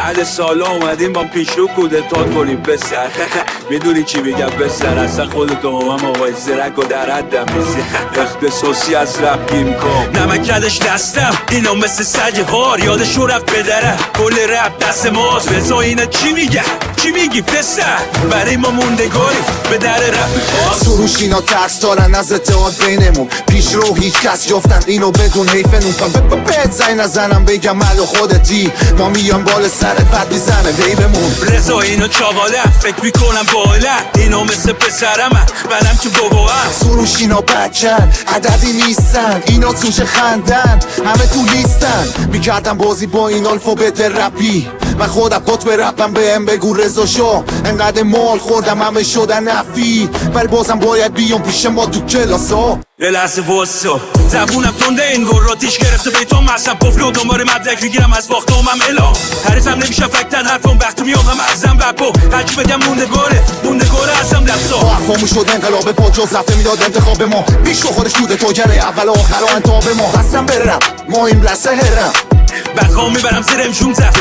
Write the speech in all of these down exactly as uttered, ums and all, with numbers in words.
بعد سالا اومدیم با پیش رو کودتا کنیم بسر میدونی چی میگم بسر اصلا خودتو هم هم آقای زرک و در حدم نیستی اختصاصی از رپ گیم کن نمکدش دستم اینا مثل سج هار یادشون رفت بدره کل رپ دست ماست رضا اینا چی میگه چی میگی پسر برای ما موندگاری به در رپ میخواست سروش اینا ترس دارن از اتحاد بینمون پیش رو هیچ کس جفتن اینو بدون حیفنون بهت زنگ نزنم بگم ملو خودتی ما میان بال سرت بد میزنه ویبمون رضا اینو چاقاله فکر میکنم باله اینو مثل پسرم منم که بابا هم سروش اینا بکن عددی نیستن اینا توش خندن همه تو لیستن میکردم بازی با این الفابت رپی من خودم قطب رپم بهم بگو رضا شو انقدر مال خوردم همه شدن نفی ولی بازم باید بیام پیش ما تو کلاسا یه لحظه واسا زبونم تنده این وراتیش گرفته بیتون مصب قفل و دنباره مدرک میگیرم از باختم هم اعلام حریفم نمیشه فکتن حرفم وقتی میام هم ازم بپو هرچی بگم موندگاره موندگاره ازم دستا حرفامو شد انقلاب پا جز رفته میداد انتخاب ما بیشو خودش بوده توجره اول و آخر و انتاب ما هستم برم ما این رسه هرم بخوام میبرم زیرم شونزه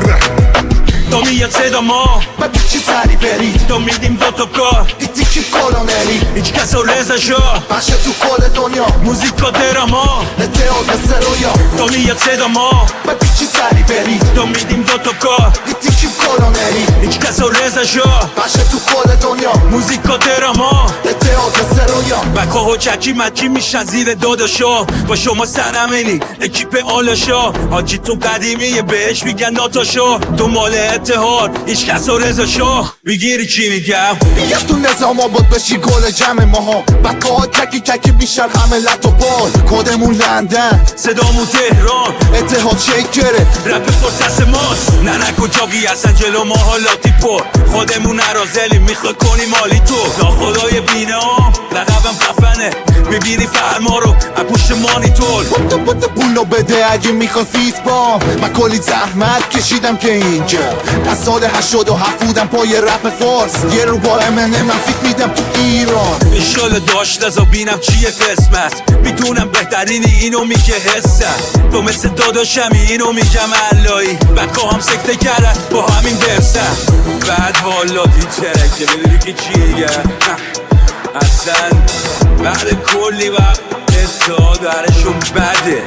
تو میاد صدا ما و بیچی سری بری تو میدیم دو تا کار ایتی کی کلونری هیچ کس رو رزا شو باشه تو کل دنیا موزیکا درما اتحاد مثل رویا تو میاد صدا ما و بیچی سری بری تو میدیم دو تا کار ایتی کی کلونری هیچ کس رو رزا شو باشه تو کل دنیا موزیکا درما اتحاد مثل رویا بکا و چکی مکی میشن زیر داداشا با شما سرمینی اکیپ آلاشا حاجیتون قدیمیه بهش میگن ناتاشا تو مال اتحاد هیچ کس رو رزا شو میگیری چی میگم میگم تو نظام آباد بشی گل جمع ماها بکا ها چکی چکی میشن همه لط و بال کدمون لندن صدامون تهران اتحاد شیکره رپ فرسس ماست نه نه کجاگی اصلا جلو ما حالاتی پر خودمون نرازلی میخوای کنی مالی تو ناخدای بینام لقبم خفنه میبینی فرما رو از پشت مانیتور بوده بوده بولو بده اگه میخوای فیس با من کلی زحمت کشیدم که اینجا از سال هشتاد و هفت بودم پای رپ فارس یه رو با امنه من فیت میدم تو ایران انشالله داشت ازا بینم چیه قسمت میدونم بهترینی اینو میگه حسن تو مثل داداشمی اینو میگم علایی بکا هم سکته کردن با همین درسن بعد والا دی ترکه بدونی که چیه اصلا بعد کلی وقت اتحاد درشون بده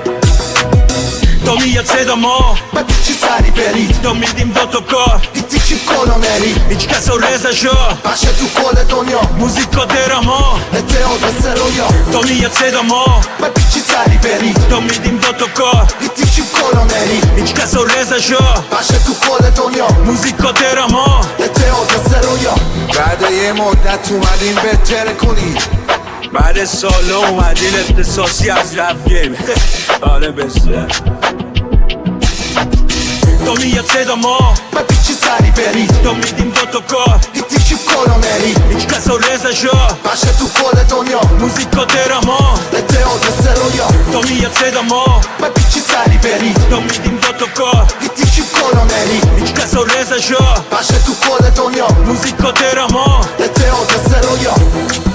تو میاد صدا ما و چی سری بری تو میدیم دو تا کار ایتی چی کلونری هیچ کس رو رزا شو باشه تو کل دنیا موزیکا درما اتحاد مثل رویا تو میاد صدا ما و چی سری بری تو میدیم دو تا کار ایتی چی کلونری هیچ کس رو رزا شو باشه تو کل دنیا موزیکا درما اتحاد مثل رویا بعد یه مدت اومدین بهتره کنی بعد سالا اومدین اختصاصی از رپ گیم آره بسه تو میاد صدا ما و چی سری بری تو میدیم دو تا کار ایتی چی کلونری هیچ کس رو رزا شو باشه تو کل دنیا موزیکا درما اتحاد مثل رویا تو میاد صدا ما و چی سری بری تو میدیم دو تا کار ایتی چی کلونری هیچ کس رو رزا شو باشه تو کل دنیا موزیکا درما اتحاد مثل رویا